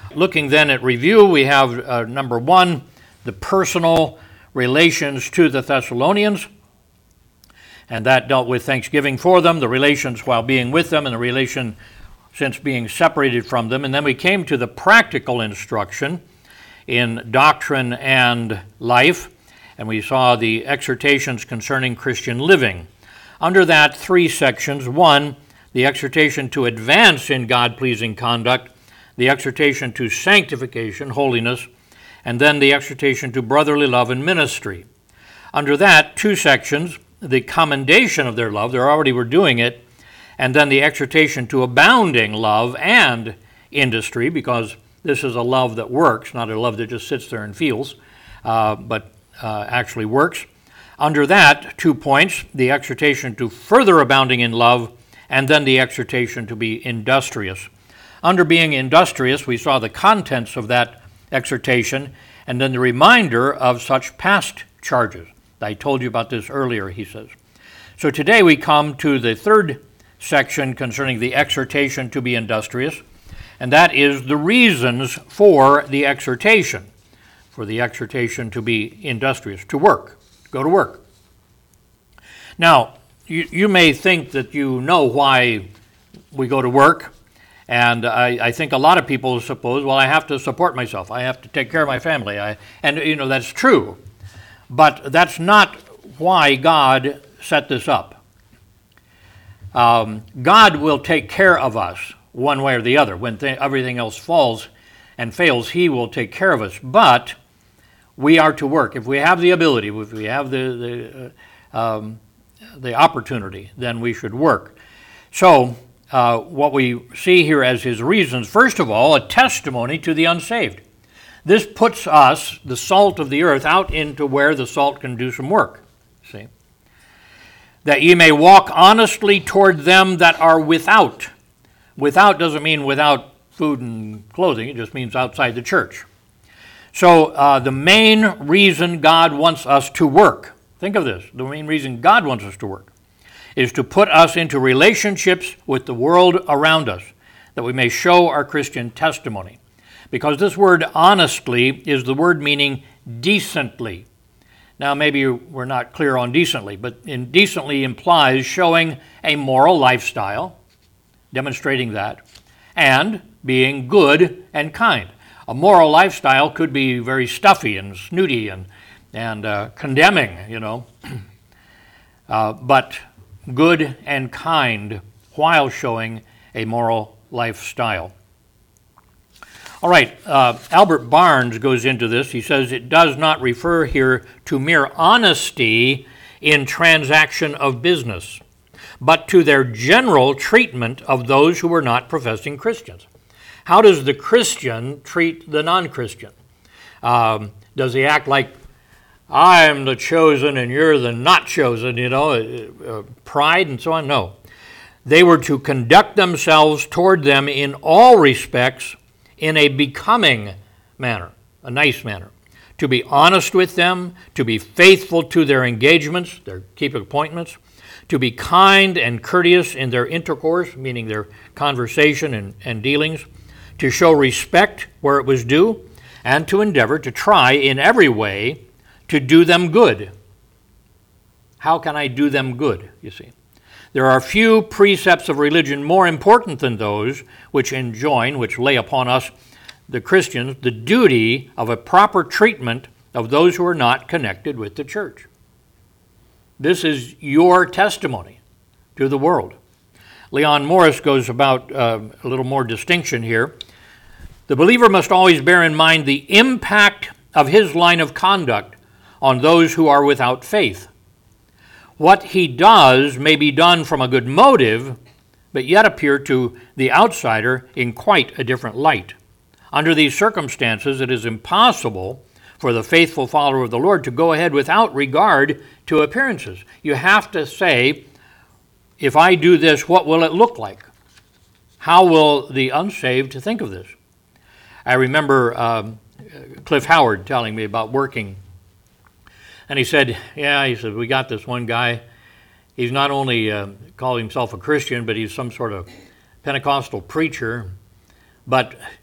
Looking then at review, we have number one, the personal relations to the Thessalonians, and that dealt with thanksgiving for them, the relations while being with them, and the relation since being separated from them. And then we came to the practical instruction in doctrine and life, and we saw the exhortations concerning Christian living. Under that, three sections. One, the exhortation to advance in God-pleasing conduct, the exhortation to sanctification, holiness, and then the exhortation to brotherly love and ministry. Under that, two sections, the commendation of their love, they already were doing it, and then the exhortation to abounding love and industry, because this is a love that works, not a love that just sits there and feels, but actually works. Under that, 2 points, the exhortation to further abounding in love, and then the exhortation to be industrious. Under being industrious, we saw the contents of that exhortation, and then the reminder of such past charges. I told you about this earlier, he says. So today we come to the third section concerning the exhortation to be industrious, and that is the reasons for the exhortation to be industrious, to work, go to work. Now, you may think that you know why we go to work, and I think a lot of people suppose, well, I have to support myself, I have to take care of my family, and that's true, but that's not why God set this up. God will take care of us one way or the other. When everything else falls and fails, He will take care of us, but we are to work. If we have the ability, if we have the opportunity, then we should work. So what we see here as His reasons, first of all, a testimony to the unsaved. This puts us, the salt of the earth, out into where the salt can do some work. See? That ye may walk honestly toward them that are without. Without doesn't mean without food and clothing, it just means outside the church. So the main reason God wants us to work, think of this, the main reason God wants us to work is to put us into relationships with the world around us, that we may show our Christian testimony. Because this word honestly is the word meaning decently. Now maybe we're not clear on decently, but indecently implies showing a moral lifestyle, demonstrating that, and being good and kind. A moral lifestyle could be very stuffy and snooty and condemning, but good and kind while showing a moral lifestyle. All right, Albert Barnes goes into this. He says it does not refer here to mere honesty in transaction of business, but to their general treatment of those who are not professing Christians. How does the Christian treat the non-Christian? Does he act like, I'm the chosen and you're the not chosen, pride and so on? No. They were to conduct themselves toward them in all respects in a becoming manner, a nice manner. To be honest with them, to be faithful to their engagements, their keep appointments, to be kind and courteous in their intercourse, meaning their conversation and dealings, to show respect where it was due, and to endeavor to try in every way to do them good. How can I do them good, you see? There are few precepts of religion more important than those which lay upon us, the Christians, the duty of a proper treatment of those who are not connected with the church. This is your testimony to the world. Leon Morris goes about a little more distinction here. The believer must always bear in mind the impact of his line of conduct on those who are without faith. What he does may be done from a good motive, but yet appear to the outsider in quite a different light. Under these circumstances, it is impossible for the faithful follower of the Lord to go ahead without regard to appearances. You have to say, if I do this, what will it look like? How will the unsaved think of this? I remember Cliff Howard telling me about working. And he said, we got this one guy. He's not only called himself a Christian, but he's some sort of Pentecostal preacher. But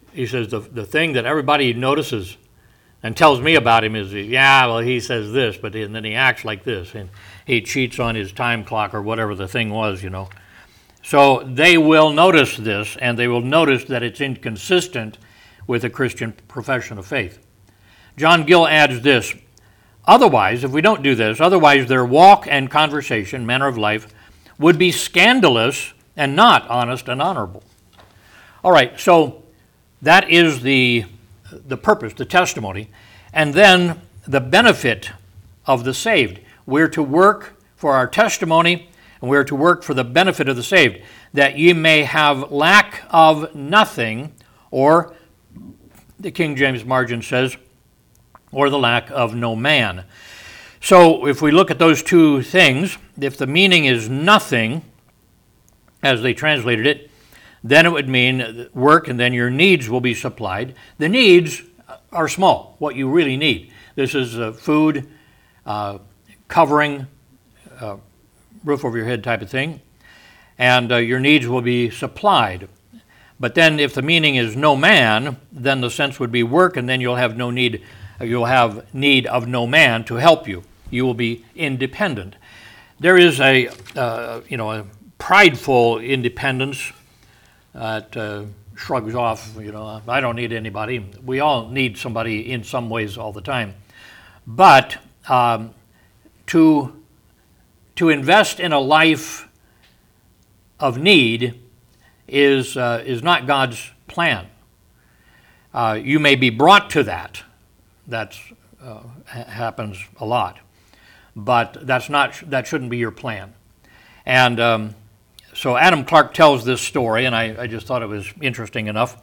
he says, the thing that everybody notices and tells me about him is, yeah, well, he says this, but then he acts like this, and he cheats on his time clock or whatever the thing was, you know. So they will notice this, and they will notice that it's inconsistent with a Christian profession of faith. John Gill adds this, otherwise, if we don't do this, otherwise their walk and conversation, manner of life, would be scandalous and not honest and honorable. All right, so that is the purpose, the testimony, and then the benefit of the saved. We're to work for our testimony, and we're to work for the benefit of the saved, that ye may have lack of nothing, or the King James margin says, or the lack of no man. So if we look at those two things, if the meaning is nothing, as they translated it, then it would mean work and then your needs will be supplied. The needs are small, what you really need. This is food, covering, roof over your head type of thing, and your needs will be supplied. But then if the meaning is no man, then the sense would be work, and then you'll have need of no man to help you. You will be independent. There is a prideful independence that shrugs off, I don't need anybody. We all need somebody in some ways all the time. But to invest in a life of need is not God's plan. You may be brought to that. That happens a lot, but that shouldn't be your plan. And so Adam Clarke tells this story, and I just thought it was interesting enough.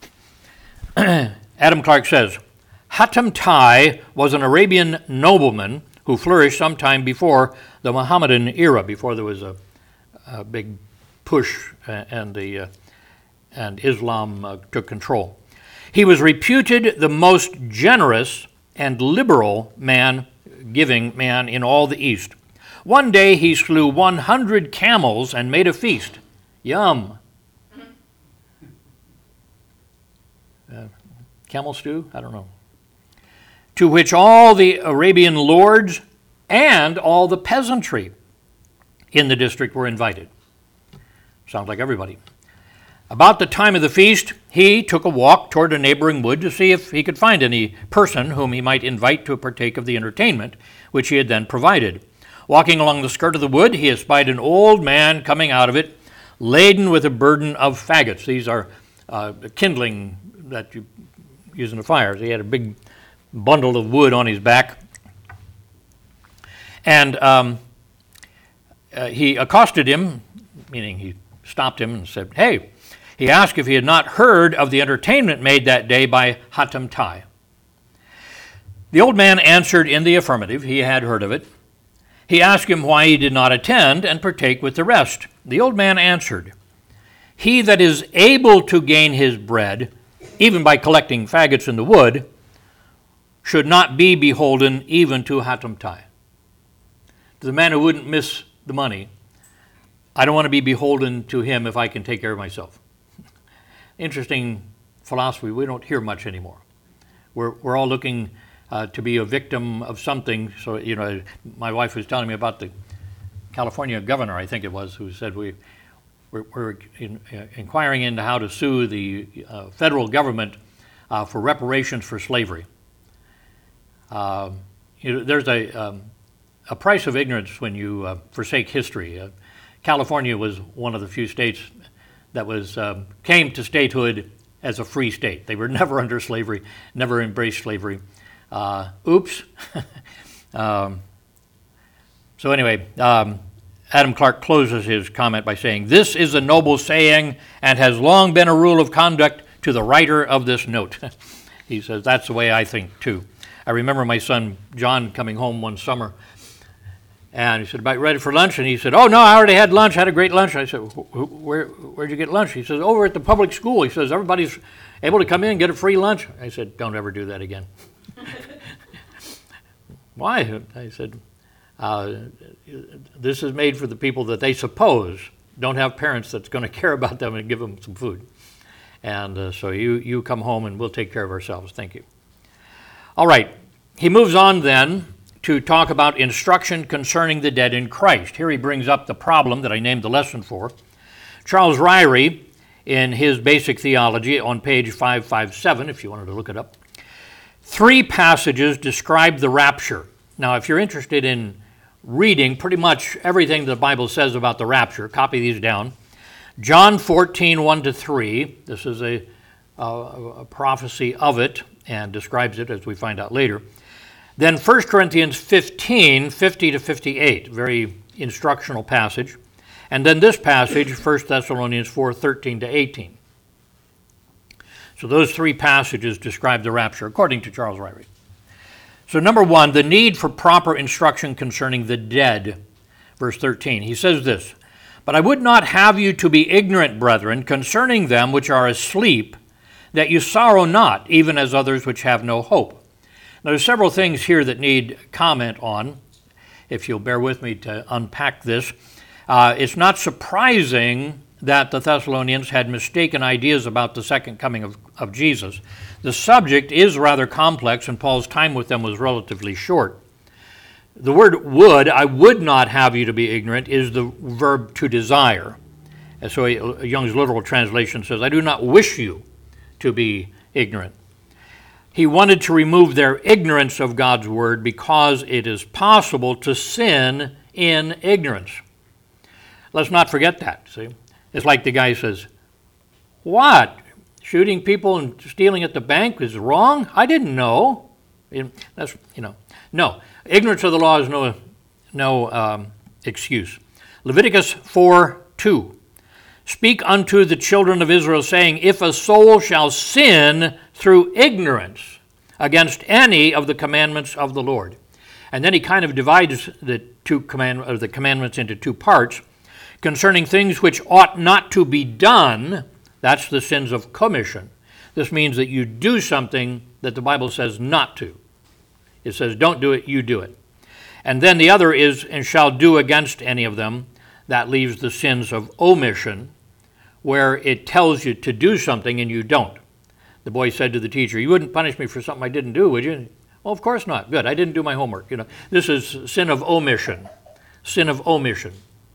Adam Clarke says, Hatem Tai was an Arabian nobleman who flourished sometime before the Mohammedan era, before there was a big push and Islam took control. He was reputed the most generous and liberal giving man in all the East. One day he slew 100 camels and made a feast. Yum. Camel stew? I don't know. To which all the Arabian lords and all the peasantry in the district were invited. Sounds like everybody. About the time of the feast, he took a walk toward a neighboring wood to see if he could find any person whom he might invite to partake of the entertainment, which he had then provided. Walking along the skirt of the wood, he espied an old man coming out of it, laden with a burden of faggots. These are kindling that you use in the fires. He had a big bundle of wood on his back. And he accosted him, meaning he stopped him and said, hey. He asked if he had not heard of the entertainment made that day by Hatem Tai. The old man answered in the affirmative. He had heard of it. He asked him why he did not attend and partake with the rest. The old man answered, he that is able to gain his bread, even by collecting faggots in the wood, should not be beholden even to Hatem Tai. To the man who wouldn't miss the money, I don't want to be beholden to him if I can take care of myself. Interesting philosophy we don't hear much anymore. We're all looking to be a victim of something. So, my wife was telling me about the California governor, I think it was, who said we're inquiring into how to sue the federal government for reparations for slavery. There's a price of ignorance when you forsake history. California was one of the few states that came to statehood as a free state. They were never under slavery, never embraced slavery. Oops. So anyway, Adam Clarke closes his comment by saying, this is a noble saying and has long been a rule of conduct to the writer of this note. He says, that's the way I think too. I remember my son John coming home one summer, and he said, about ready for lunch? And he said, oh, no, I already had lunch. I had a great lunch. I said, where'd you get lunch? He says, over at the public school. He says, everybody's able to come in and get a free lunch. I said, don't ever do that again. Why? I said, this is made for the people that they suppose don't have parents that's going to care about them and give them some food. And so you come home and we'll take care of ourselves. Thank you. All right. He moves on then to talk about instruction concerning the dead in Christ. Here he brings up the problem that I named the lesson for. Charles Ryrie, in his Basic Theology on page 557, if you wanted to look it up, 3 passages describe the rapture. Now, if you're interested in reading pretty much everything the Bible says about the rapture, copy these down. John 14, 1-3, this is a prophecy of it and describes it as we find out later. Then 1 Corinthians 15, 50-58, very instructional passage. And then this passage, 1 Thessalonians 4, 13-18. So those 3 passages describe the rapture, according to Charles Ryrie. So number 1, the need for proper instruction concerning the dead. Verse 13, he says this, "But I would not have you to be ignorant, brethren, concerning them which are asleep, that you sorrow not, even as others which have no hope." Now, there's several things here that need comment on, if you'll bear with me to unpack this. It's not surprising that the Thessalonians had mistaken ideas about the second coming of Jesus. The subject is rather complex, and Paul's time with them was relatively short. The word would, I would not have you to be ignorant, is the verb to desire. And so Young's literal translation says, I do not wish you to be ignorant. He wanted to remove their ignorance of God's word because it is possible to sin in ignorance. Let's not forget that, see? It's like the guy says, what? Shooting people and stealing at the bank is wrong? I didn't know. No. Ignorance of the law is no excuse. Leviticus 4:2. Speak unto the children of Israel, saying, if a soul shall sin through ignorance against any of the commandments of the Lord. And then he kind of divides the commandments into 2 parts. Concerning things which ought not to be done, that's the sins of commission. This means that you do something that the Bible says not to. It says don't do it, you do it. And then the other is, and shall do against any of them. That leaves the sins of omission, where it tells you to do something and you don't. The boy said to the teacher, you wouldn't punish me for something I didn't do, would you? Well, of course not. Good, I didn't do my homework. This is sin of omission. Sin of omission.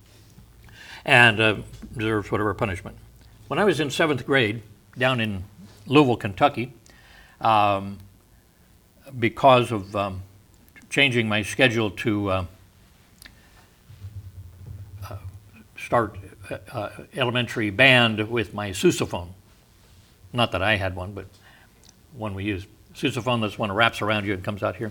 And deserves whatever punishment. When I was in 7th grade, down in Louisville, Kentucky, because of changing my schedule to start elementary band with my sousaphone. Not that I had one, but one we used. Sousaphone, that's one that wraps around you and comes out here.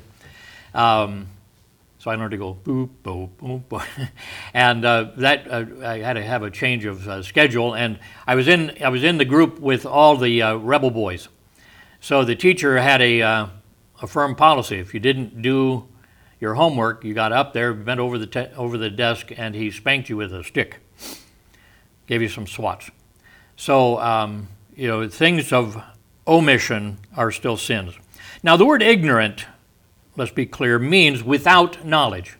So I learned to go boop, boop, boop, boop. And I had to have a change of schedule. And I was in the group with all the rebel boys. So the teacher had a firm policy. If you didn't do your homework, you got up there, bent over the desk, and he spanked you with a stick. Gave you some swats. So, things of omission are still sins. Now, the word ignorant, let's be clear, means without knowledge.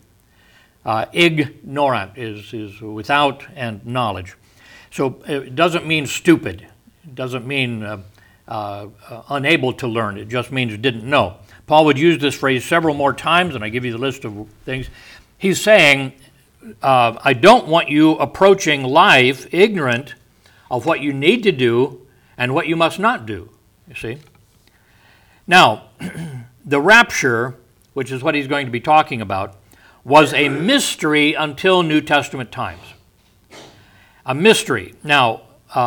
Ignorant is without and knowledge. So it doesn't mean stupid. It doesn't mean unable to learn. It just means didn't know. Paul would use this phrase several more times, and I give you the list of things. He's saying, I don't want you approaching life ignorant of what you need to do and what you must not do, you see. Now, the rapture, which is what he's going to be talking about, was a mystery until New Testament times. A mystery. Now,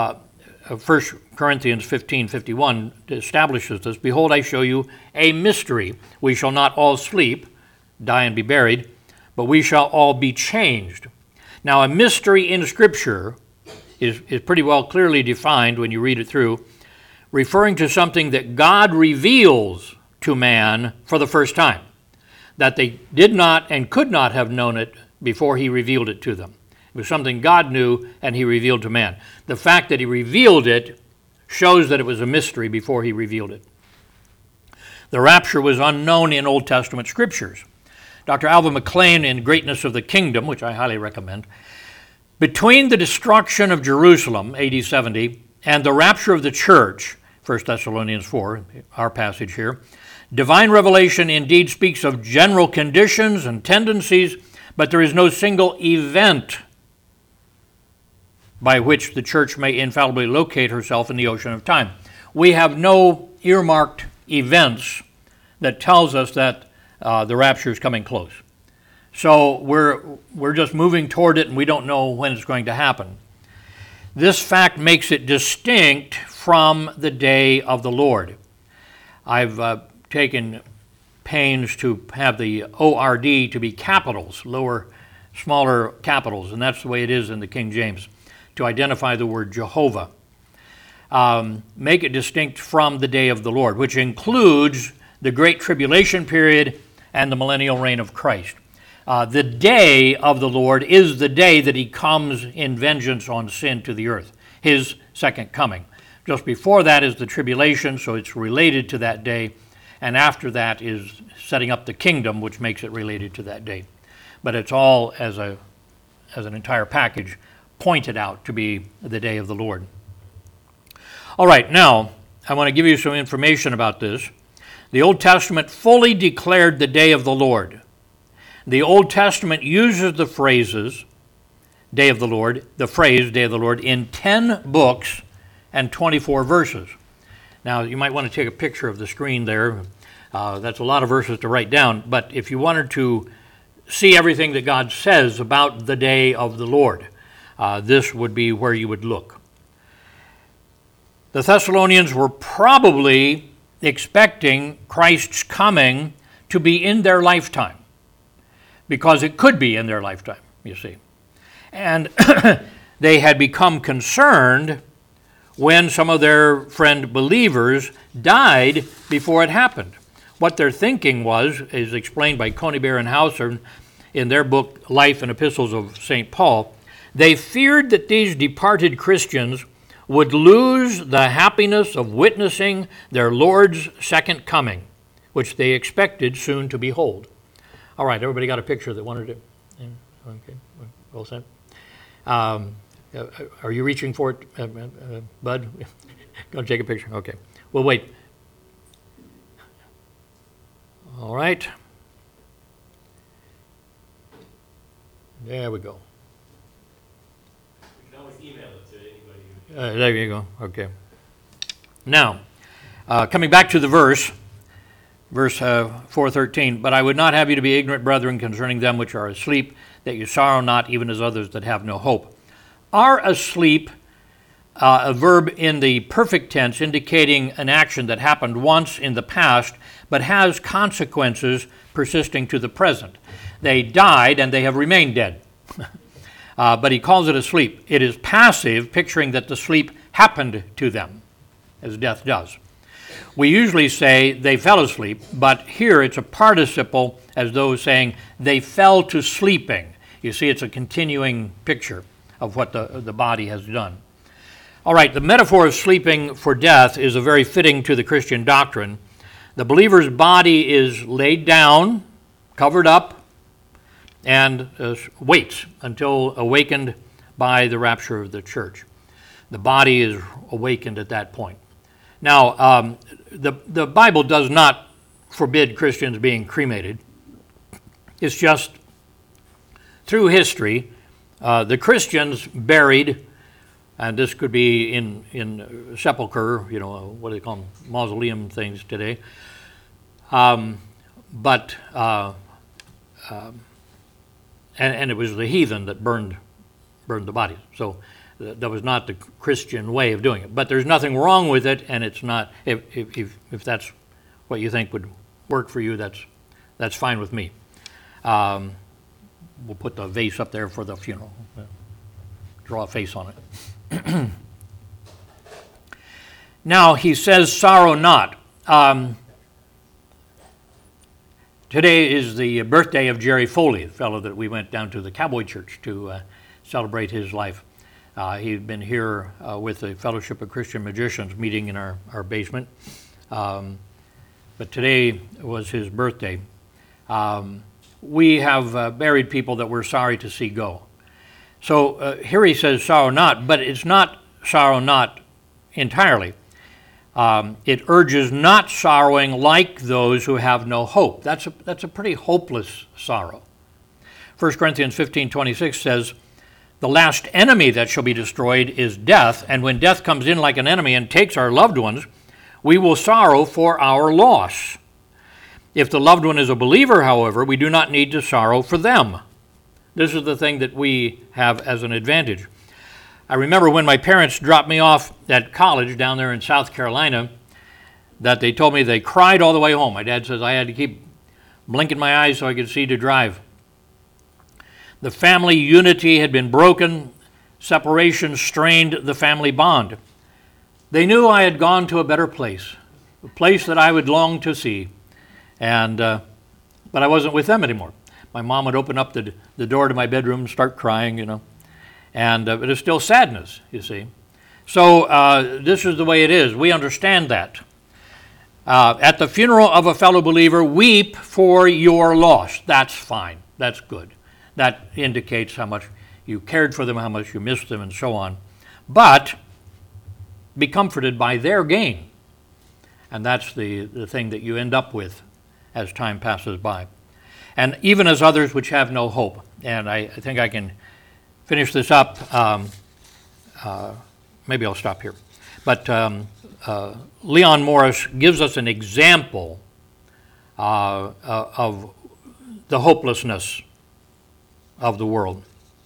1 Corinthians 15:51 establishes this. Behold, I show you a mystery. We shall not all sleep, die and be buried, but we shall all be changed. Now, a mystery in Scripture is pretty well clearly defined when you read it through, referring to something that God reveals to man for the first time, that they did not and could not have known it before he revealed it to them. It was something God knew and he revealed to man. The fact that he revealed it shows that it was a mystery before he revealed it. The rapture was unknown in Old Testament scriptures. Dr. Alvin McClain in Greatness of the Kingdom, which I highly recommend, between the destruction of Jerusalem, AD 70, and the rapture of the church, 1 Thessalonians 4, our passage here. Divine revelation indeed speaks of general conditions and tendencies, but there is no single event by which the church may infallibly locate herself in the ocean of time. We have no earmarked events that tells us that the rapture is coming close. So we're just moving toward it, and we don't know when it's going to happen. This fact makes it distinct from the day of the Lord. I've taken pains to have the ORD to be capitals, smaller capitals, and that's the way it is in the King James, to identify the word Jehovah. Make it distinct from the day of the Lord, which includes the Great Tribulation period and the millennial reign of Christ. The day of the Lord is the day that he comes in vengeance on sin to the earth, his second coming. Just before that is the tribulation, so it's related to that day, and after that is setting up the kingdom, which makes it related to that day. But it's all as an entire package pointed out to be the day of the Lord. All right, now I want to give you some information about this. The Old Testament fully declared the day of the Lord. The Old Testament uses the phrase day of the Lord, in 10 books and 24 verses. Now, you might want to take a picture of the screen there. That's a lot of verses to write down, but if you wanted to see everything that God says about the day of the Lord, this would be where you would look. The Thessalonians were probably expecting Christ's coming to be in their lifetime, because it could be in their lifetime, you see. And they had become concerned when some of their friend believers died before it happened. What their thinking is explained by Conybeare and Hauser in their book, Life and Epistles of St. Paul. They feared that these departed Christians would lose the happiness of witnessing their Lord's second coming, which they expected soon to behold. All right, everybody got a picture that wanted it? Okay, well said. Are you reaching for it, Bud? Go take a picture. Okay, we'll wait. All right. There we go. You can always email it to anybody. There you go. Okay. Now, coming back to the verse 4:13, but I would not have you to be ignorant, brethren, concerning them which are asleep, that you sorrow not, even as others that have no hope. Are asleep, a verb in the perfect tense indicating an action that happened once in the past, but has consequences persisting to the present. They died and they have remained dead. But he calls it asleep. It is passive, picturing that the sleep happened to them, as death does. We usually say they fell asleep, but here it's a participle, as though saying they fell to sleeping. You see, it's a continuing picture of what the body has done. All right, the metaphor of sleeping for death is very fitting to the Christian doctrine. The believer's body is laid down, covered up, and waits until awakened by the rapture of the church. The body is awakened at that point. Now, the Bible does not forbid Christians being cremated. It's just through history, the Christians buried, and this could be in sepulcher, what do they call them, mausoleum things today. And it was the heathen that burned the bodies. So that was not the Christian way of doing it. But there's nothing wrong with it, and it's not. If that's what you think would work for you, that's fine with me. We'll put the vase up there for the funeral. Draw a face on it. Now he says, "Sorrow not." Today is the birthday of Jerry Foley, the fellow that we went down to the Cowboy Church to celebrate his life. He'd been here with the Fellowship of Christian Magicians meeting in our basement. But today was his birthday. We have buried people that we're sorry to see go. So here he says sorrow not, but it's not sorrow not entirely. It urges not sorrowing like those who have no hope. That's a pretty hopeless sorrow. 1 Corinthians 15:26 says, "The last enemy that shall be destroyed is death, and when death comes in like an enemy and takes our loved ones, we will sorrow for our loss. If the loved one is a believer, however, we do not need to sorrow for them." This is the thing that we have as an advantage. I remember when my parents dropped me off at college down there in South Carolina, that they told me they cried all the way home. My dad says I had to keep blinking my eyes so I could see to drive. The family unity had been broken. Separation strained the family bond. They knew I had gone to a better place, a place that I would long to see, but I wasn't with them anymore. My mom would open up the door to my bedroom and start crying, and it is still sadness, you see. So this is the way it is. We understand that. At the funeral of a fellow believer, weep for your loss. That's fine. That's good. That indicates how much you cared for them, how much you missed them, and so on. But be comforted by their gain. And that's the thing that you end up with as time passes by. And even as others which have no hope. And I think I can finish this up. Maybe I'll stop here. But Leon Morris gives us an example of the hopelessness of the world.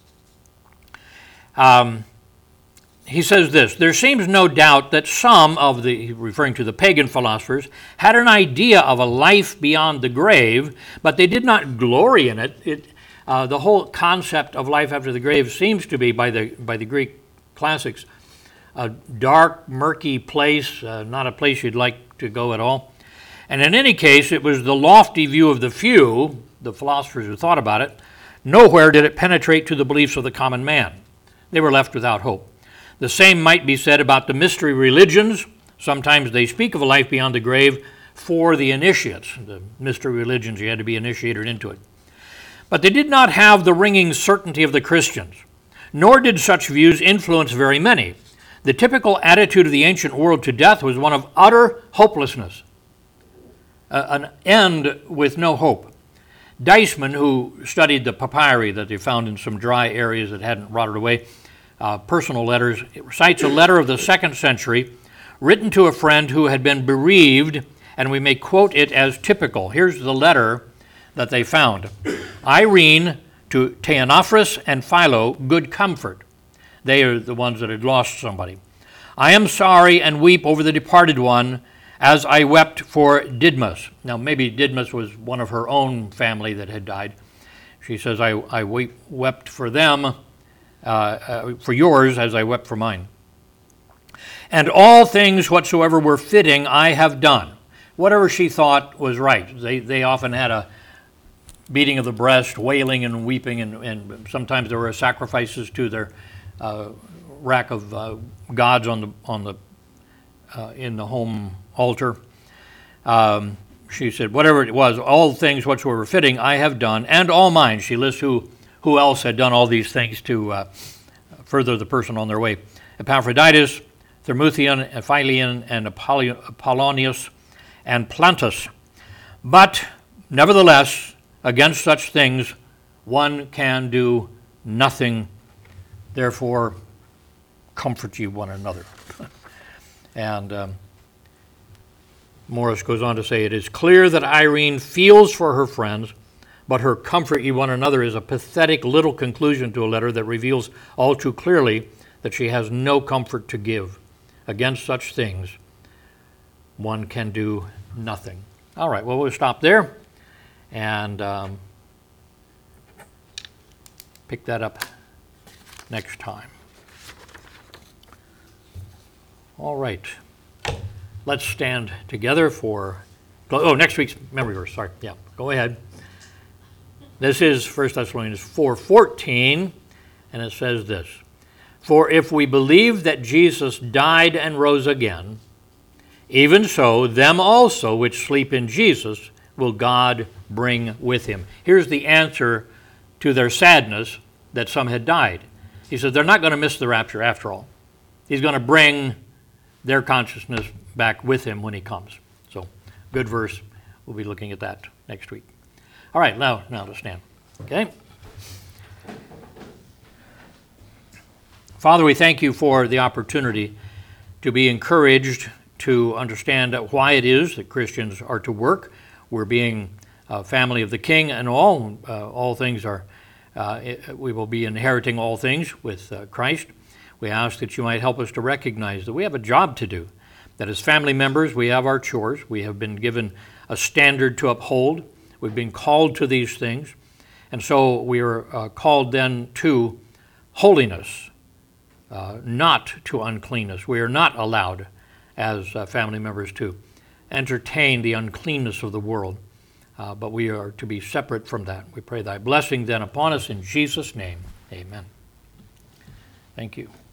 He says this: "There seems no doubt that some of the," referring to the pagan philosophers, "had an idea of a life beyond the grave, but they did not glory in it. The whole concept of life after the grave seems to be, by the Greek classics, a dark, murky place, not a place you'd like to go at all. And in any case, it was the lofty view of the few, the philosophers who thought about it. Nowhere did it penetrate to the beliefs of the common man. They were left without hope. The same might be said about the mystery religions. Sometimes they speak of a life beyond the grave for the initiates. The mystery religions, you had to be initiated into it. But they did not have the ringing certainty of the Christians, nor did such views influence very many. The typical attitude of the ancient world to death was one of utter hopelessness, an end with no hope. Deisman, who studied the papyri that they found in some dry areas that hadn't rotted away, personal letters, cites a letter of the 2nd century written to a friend who had been bereaved, and we may quote it as typical. Here's the letter that they found. "Irene to Theonophorus and Philo, good comfort." They are the ones that had lost somebody. "I am sorry and weep over the departed one, as I wept for Didmus." Now, maybe Didmus was one of her own family that had died. She says, I wept for them, for yours, as I wept for mine. "And all things whatsoever were fitting I have done." Whatever she thought was right. They often had a beating of the breast, wailing and weeping, and sometimes there were sacrifices to their rack of gods in the home altar. She said, whatever it was, all things whatsoever fitting I have done, and all mine. She lists who else had done all these things to further the person on their way. Epaphroditus, Thermuthion, Philion, and Apollonius, and Plantus. "But nevertheless, against such things one can do nothing. Therefore, comfort ye one another." And Morris goes on to say, "It is clear that Irene feels for her friends, but her comfort ye one another is a pathetic little conclusion to a letter that reveals all too clearly that she has no comfort to give. Against such things, one can do nothing." All right, well, we'll stop there and pick that up next time. All right. Let's stand together for, next week's memory verse. Sorry. Yeah, go ahead. This is 1 Thessalonians 4:14, and it says this: "For if we believe that Jesus died and rose again, even so them also which sleep in Jesus will God bring with him." Here's the answer to their sadness that some had died. He said they're not going to miss the rapture after all. He's going to bring their consciousness back with him when he comes. So, good verse. We'll be looking at that next week. All right, now to stand. Okay? Father, we thank you for the opportunity to be encouraged to understand why it is that Christians are to work. We're being a family of the King, and all things are, we will be inheriting all things with Christ. We ask that you might help us to recognize that we have a job to do, that as family members we have our chores. We have been given a standard to uphold. We've been called to these things, and so we are called then to holiness, not to uncleanness. We are not allowed as family members to entertain the uncleanness of the world, but we are to be separate from that. We pray thy blessing then upon us in Jesus' name. Amen. Thank you.